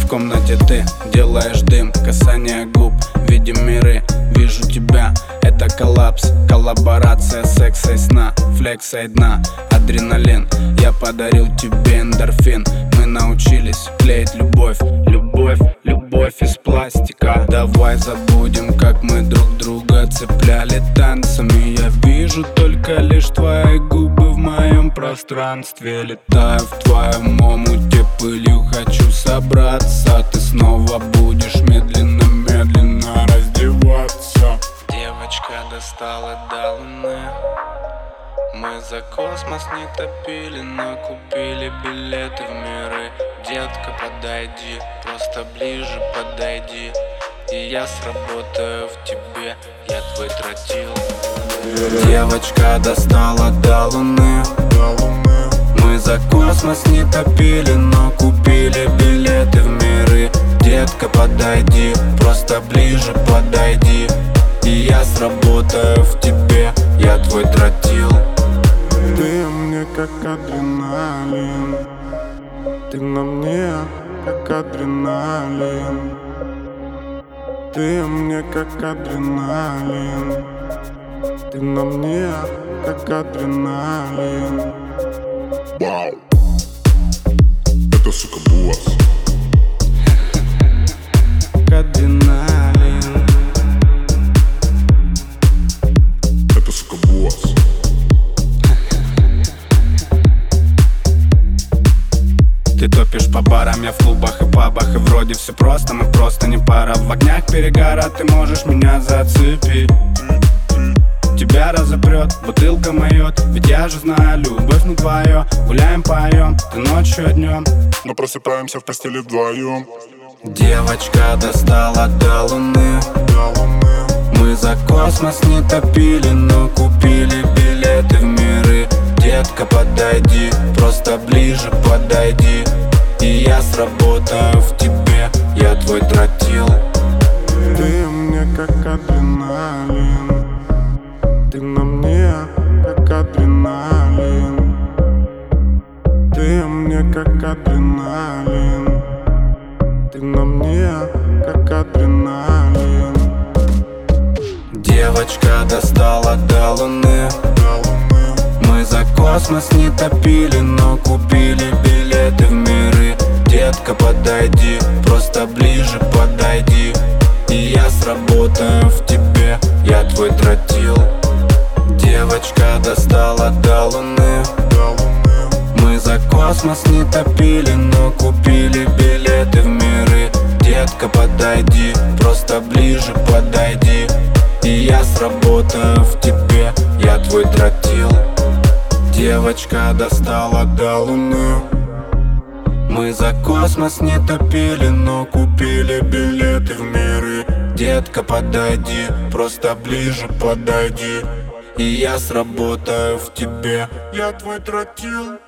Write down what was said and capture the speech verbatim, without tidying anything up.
В комнате ты делаешь дым, касание губ, видим миры. Вижу тебя, это коллапс, коллаборация секса и сна, флекса и дна, адреналин. Я подарил тебе эндорфин. Мы научились клеить любовь, любовь, любовь из пластика. Давай забудем, как мы друг друга цепляли танцами. Я вижу только лишь твои губы в моем пространстве. Летаю в твоем омуте пылью, хочу собраться. Ты снова будешь медленно-медленно раздеваться. Девочка достала до луны. Мы за космос не топили, но купили билеты в миры. Детка, подойди, просто ближе подойди, и я сработаю в тебе, я твой тротил. Девочка достала до луны. Мы за космос не топили, но купили билеты в миры. Детка, подойди, просто ближе подойди, и я сработаю в тебе, я твой тротил. Ты мне как адреналин, ты на мне как адреналин. Ты мне как адреналин, ты на мне как адреналин. Вау, это сука босс. Адреналин. Это сука босс. Ты топишь по барам, я в клубах и пабах. И вроде все просто, мы просто не пара. В огнях перегара ты можешь меня зацепить. Тебя разопрет, бутылка моет. Ведь я же знаю, любовь не твое. Гуляем, поем, ты ночью, а днем, но просыпаемся в постели вдвоем. Девочка достала до луны. Мы за космос не топили, но купили билеты в миры. Детка, подойди, просто ближе подойди, и я сработаю в тебе, я твой тротил. Ты мне как адреналин, ты на мне как адреналин. Ты мне как адреналин, ты на мне как адреналин. Девочка достала до луны. Мы за космос не топили, но купили билеты в миры. Детка, подойди, просто ближе подойди, и я сработаю в тебе, я твой тротил. Девочка достала до луны. Мы за космос не топили, но купили билеты в миры. Детка, подойди, просто ближе подойди, и я сработаю в тебе, я твой тротил. Девочка достала до луны. Мы за космос не топили, но купили билеты в миры. Детка, подойди, просто ближе подойди, и я сработаю в тебе, Я твой тротил.